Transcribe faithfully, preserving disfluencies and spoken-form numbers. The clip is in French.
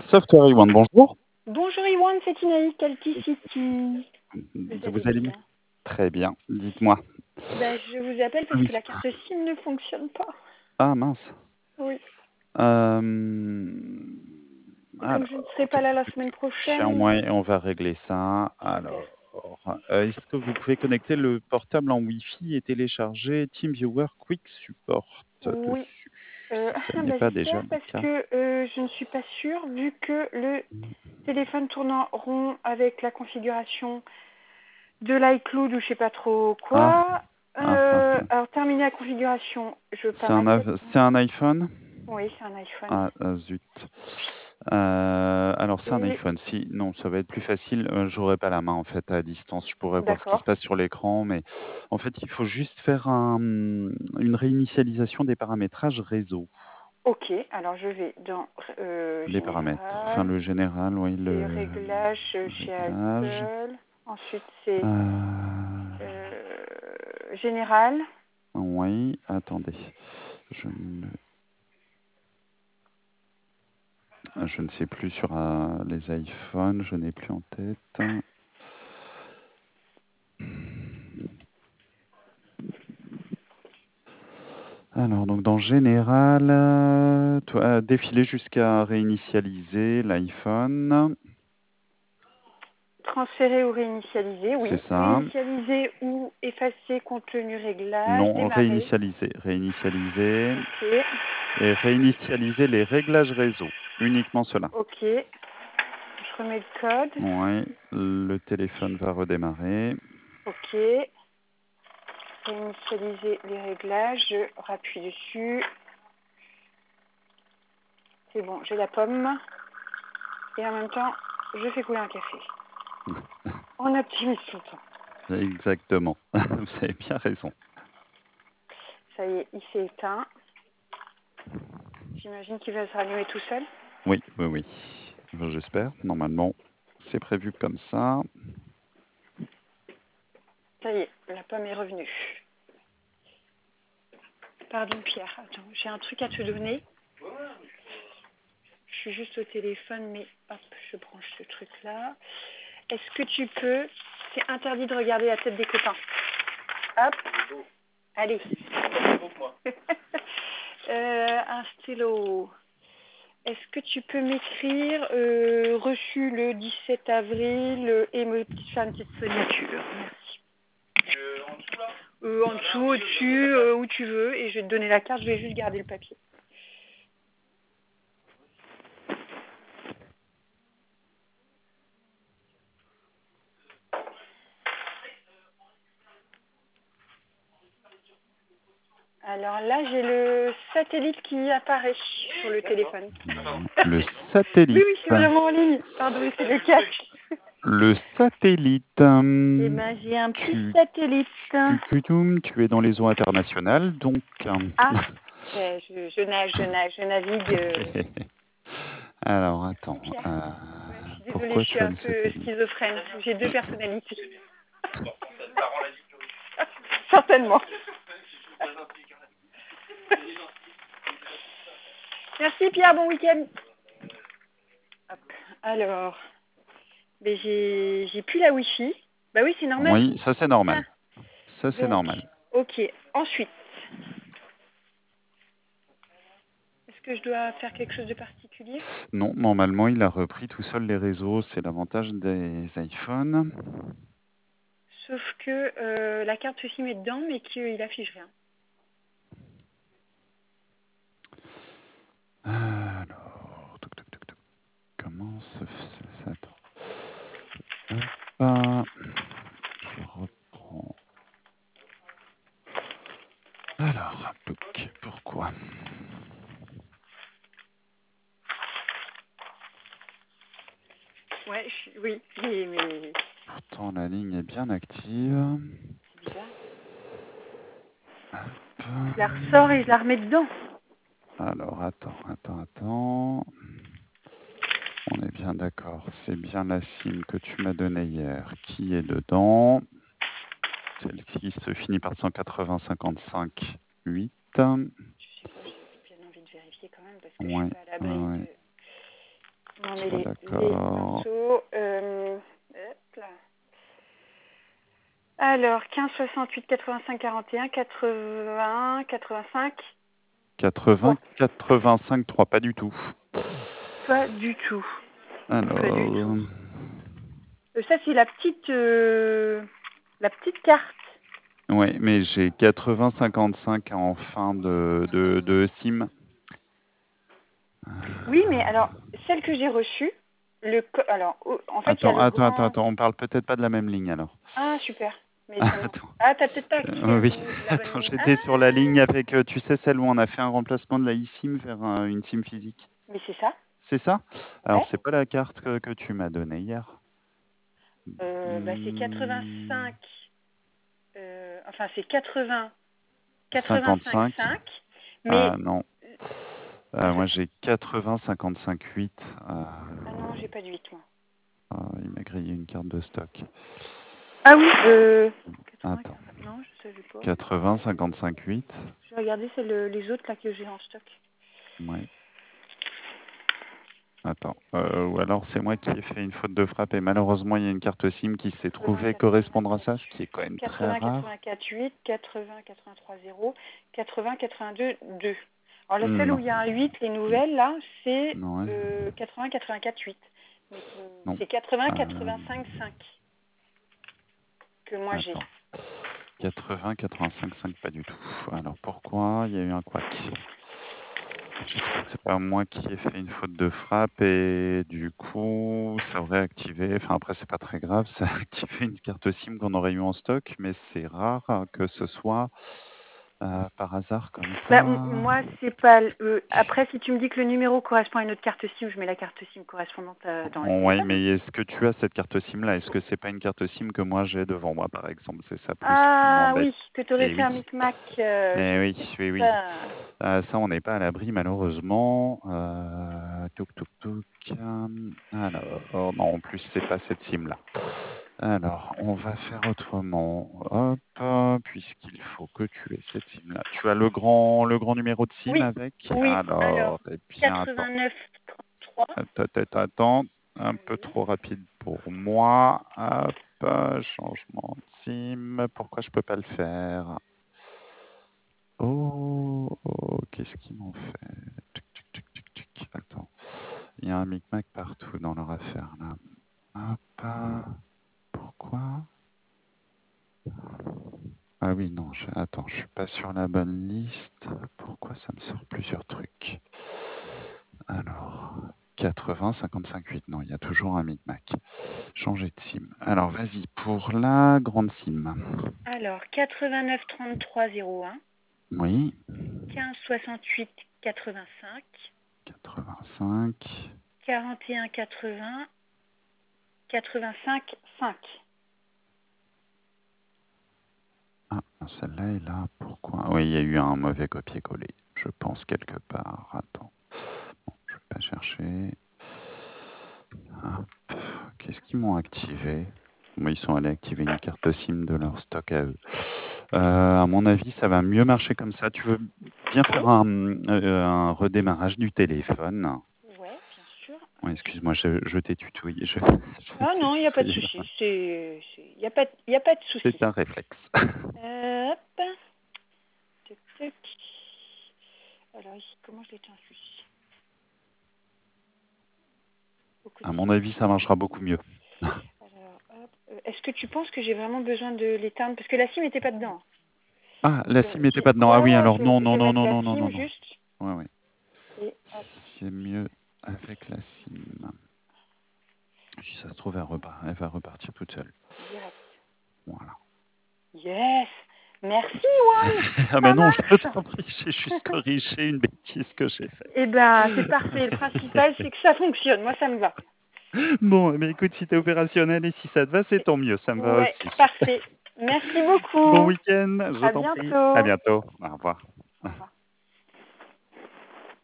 Software One, bonjour. Bonjour Iwan, c'est Inaïs Calti City. Vous, vous allez bien? Très bien, dites-moi. Ben, je vous appelle parce Oui. que la carte SIM ne fonctionne pas. Ah mince. Oui. Euh... Et Alors, comme je ne serai pas là la semaine prochaine. ouais, on va régler ça. Alors, euh, est-ce que vous pouvez connecter le portable en Wi-Fi et télécharger TeamViewer Quick Support Oui. dessus? Euh, Ça ah, n'est ben, pas j'espère déjà le parce cas. que euh, je ne suis pas sûre vu que le téléphone tourne en rond avec la configuration de l'iCloud ou je sais pas trop quoi. Ah. Ah, Euh, ah, ah. Alors terminer la configuration, je veux pas C'est un, un iPhone? Oui, c'est un iPhone. Ah, ah zut. Euh, alors c'est un Et... iPhone. Si, non, ça va être plus facile. Euh, J'aurai pas la main en fait à distance. Je pourrais voir ce qui se passe sur l'écran, mais en fait, il faut juste faire un, une réinitialisation des paramétrages réseau. Ok, alors je vais dans euh, les général, paramètres. Enfin, le général, oui. Le réglages chez réglage. Apple. Ensuite, c'est Euh... euh, général. Oui, attendez. Je ne... Je ne sais plus sur euh, les iPhones, je n'ai plus en tête. Alors, donc dans général, euh, toi, défiler jusqu'à réinitialiser l'iPhone. Transférer ou réinitialiser, oui. C'est ça. Réinitialiser ou effacer contenu réglage. Non, Démarrer. réinitialiser. Réinitialiser. Okay. Et réinitialiser les réglages réseau. Uniquement cela. Ok. Je remets le code. Oui, le téléphone va redémarrer. Ok. Réinitialiser les réglages. Je rappuie dessus. C'est bon, j'ai la pomme. Et en même temps, je fais couler un café. On optimise son temps. Exactement. Vous avez bien raison. Ça y est, il s'est éteint. J'imagine qu'il va se rallumer tout seul. Oui, oui, oui. Enfin, j'espère. Normalement, c'est prévu comme ça. Ça y est, la pomme est revenue. Pardon Pierre, attends, j'ai un truc à te donner. Je suis juste au téléphone, mais hop, je branche ce truc-là. Est-ce que tu peux... C'est interdit de regarder la tête des copains. Hop. Allez. euh, un stylo. Est-ce que tu peux m'écrire euh, reçu le dix-sept avril euh, et me faire une petite signature? Merci. Euh, en dessous là euh, En dessous, au-dessus, euh, où tu veux. Et je vais te donner la carte, je vais juste garder le papier. Alors là, j'ai le satellite qui apparaît sur le téléphone. Le satellite. Oui, oui, je suis vraiment en ligne. Pardon, c'est le casque. Le satellite. Eh ben, j'ai un petit tu, satellite. Tu, tu, tu es dans les eaux internationales, donc... Ah, ben, je, je nage, je nage, je navigue. Euh... Alors, attends. Pierre. Euh, ouais, je suis désolée, pourquoi je suis tu as un le peu satellite? schizophrène. J'ai deux personnalités. Certainement. Merci Pierre, bon week-end. Alors, ben j'ai, j'ai plus la Wi-Fi. Bah oui, c'est normal. Oui, ça c'est normal. Ah. Ça c'est normal. Ok, ensuite. Est-ce que je dois faire quelque chose de particulier? Non, normalement, il a repris tout seul les réseaux. C'est l'avantage des iPhones. Sauf que euh, la carte SIM est dedans, mais qu'il affiche rien. Alors, toc, toc, toc, toc. Comment se fait ça? Hop, je reprends. Alors, pourquoi? Ouais, je, oui, mais, mais... Pourtant, la ligne est bien active. C'est bizarre. Hop. Je la ressors et je la remets dedans. Alors, attends, attends, attends. On est bien d'accord. C'est bien la SIM que tu m'as donnée hier qui est dedans. Celle qui se finit par cent quatre-vingts cinquante-cinq huit. Je sais pas, j'ai bien envie de vérifier quand même parce que Ouais, je suis pas à l'abri ouais. de met soit les, les d'accord. pinceaux. Euh, hop là. Alors, quinze, soixante-huit, quatre-vingt-cinq, quarante et un, quatre-vingts, quatre-vingt-cinq. quatre-vingts, quatre-vingt-cinq, trois, pas du tout. Pas du tout. Alors, Pas du tout. Euh, ça, c'est la petite, euh, la petite carte. ouais, mais j'ai quatre-vingts, cinquante-cinq en fin de, de, de SIM. Oui, mais alors, celle que j'ai reçue, le co- alors, oh, en fait, il y a Attends, le attends, attends, grand... attends, on parle peut-être pas de la même ligne alors. Ah, super. Mais ça me- Attends. Ah, t'as peut-être pas activé Euh, le- oui, la bonne attends, ligne. j'étais Ah, sur la ligne avec, euh, tu sais, celle où on a fait un remplacement de la eSIM vers euh, une SIM physique. mais c'est ça. C'est ça? Alors, Ouais. c'est pas la carte que, que tu m'as donnée hier. Euh, bah, c'est Hmm, quatre-vingt-cinq. euh, enfin, c'est quatre-vingts, quatre-vingt-cinq, cinquante-cinq. cinq. Mais Ah non. Euh, moi, j'ai quatre-vingts, cinquante-cinq, huit. Euh, ah non, j'ai pas de huit, moi. ah, il m'a grillé une carte de stock. Ah oui. Euh... quatre-vingts, Attends. non, je savais pas. quatre-vingts, cinquante-cinq, huit. Je vais regarder c'est le- les autres là que j'ai en stock. Ouais. Attends. Euh, ou alors, c'est moi qui ai fait une faute de frappe et malheureusement, il y a une carte SIM qui s'est trouvée correspondre à ça, ce qui est quand même très quatre-vingts, rare. quatre-vingt-quatre, huit, quatre-vingts, quatre-vingt-trois, zéro, quatre-vingts, quatre-vingt-deux, deux. Alors la seule où Non. il y a un huit, les nouvelles là, c'est Non, ouais. euh, quatre-vingts, quatre-vingt-quatre, huit. Mais, euh, Non. c'est quatre-vingts, Euh, quatre-vingt-cinq, cinq que moi j'ai. Attends. quatre-vingts, quatre-vingt-cinq, cinq, pas du tout. Alors pourquoi il y a eu un couac? J'espère que c'est pas moi qui ai fait une faute de frappe et du coup ça aurait activé, enfin après c'est pas très grave, ça a activé une carte SIM qu'on aurait eu en stock, mais c'est rare que ce soit euh, par hasard comme Bah, ça. m- moi, c'est pas. euh, après, si tu me dis que le numéro correspond à une autre carte SIM, je mets la carte SIM correspondante euh, dans le Oh, ouais, téléphone. mais est-ce que tu as cette carte SIM là? Est-ce que c'est pas une carte SIM que moi j'ai devant moi par exemple? C'est ça plus qui Ah m'embête. oui, que tu aurais Eh fait un oui. micmac. Euh, Eh je sais oui, oui, oui. pas. Euh, ça, on n'est pas à l'abri, malheureusement. Euh, touc, touc, touc. Euh, Alors, oh non, en plus, c'est pas cette sim-là. Alors, on va faire autrement. Hop, euh, puisqu'il faut que tu aies cette sim-là. Tu as le grand, le grand numéro de sim Oui, avec? oui. Alors, Alors, eh bien, attends. quatre-vingt-neuf, trente-trois. Attends, attends, attends. Un peu Oui. trop rapide pour moi. Hop, euh, changement de sim. Pourquoi je peux pas le faire? Oh, oh, qu'est-ce qu'ils m'ont fait? Tuc, tuc, tuc, tuc, tuc. Attends, il y a un micmac partout dans leur affaire là. Hop, pourquoi? Ah oui, non, je... attends, je suis pas sur la bonne liste. Pourquoi ça me sort plusieurs trucs? Alors, quatre-vingts, cinquante-cinq, huit. Non, il y a toujours un micmac. Changer de sim. Alors, vas-y, pour la grande sim. Alors, quatre-vingt-neuf, trente-trois, zéro un. Oui. quinze, soixante-huit, quatre-vingt-cinq. quatre-vingt-cinq. quarante et un, quatre-vingts. quatre-vingt-cinq, cinq. Ah, celle-là est là. Pourquoi? Oui, il y a eu un mauvais copier-coller, je pense, quelque part. Attends. Bon, je vais pas chercher. Hop. Qu'est-ce qu'ils m'ont activé? Moi, ils sont allés activer une carte SIM de leur stock à eux. Euh, à mon avis, ça va mieux marcher comme ça. Tu veux bien faire Oui. un, euh, un redémarrage du téléphone? Ouais, bien sûr. Ouais, excuse-moi, je, je t'ai tutoyé. Je, je Ah t'ai non, il n'y a pas de tutoyé. souci. C'est, il n'y a pas, y a pas de souci. C'est un réflexe. Euh, hop. Tac, tac. Alors ici, comment je l'éteins celui-ci? Au À mon quotidien. avis, ça marchera beaucoup mieux. Alors, hop. Euh, Est-ce que tu penses que j'ai vraiment besoin de l'éteindre? Parce que la cime n'était pas dedans. Ah, la Donc, SIM n'était j'ai- pas dedans. Ah ouais, oui, ouais, alors je, non, je non, vais non, mettre non, la non, non, non, cime non. juste. Ouais, ouais. Et hop. C'est mieux avec la SIM. Si ça se trouve, elle, repart, elle va repartir toute seule. Direct. Voilà. Yes! Merci, Juan! Ah Ça ben non, je marche! t'en prie, j'ai juste corrigé une bêtise que j'ai faite. Eh ben, c'est parfait. Le principal, c'est que ça fonctionne. Moi, ça me va. Bon, mais écoute, si t'es opérationnel et si ça te va, c'est tant mieux, ça me va Ouais, aussi. parfait. Merci Bon beaucoup. week-end, je À t'en prie. À bientôt. bientôt. Au revoir. Au revoir.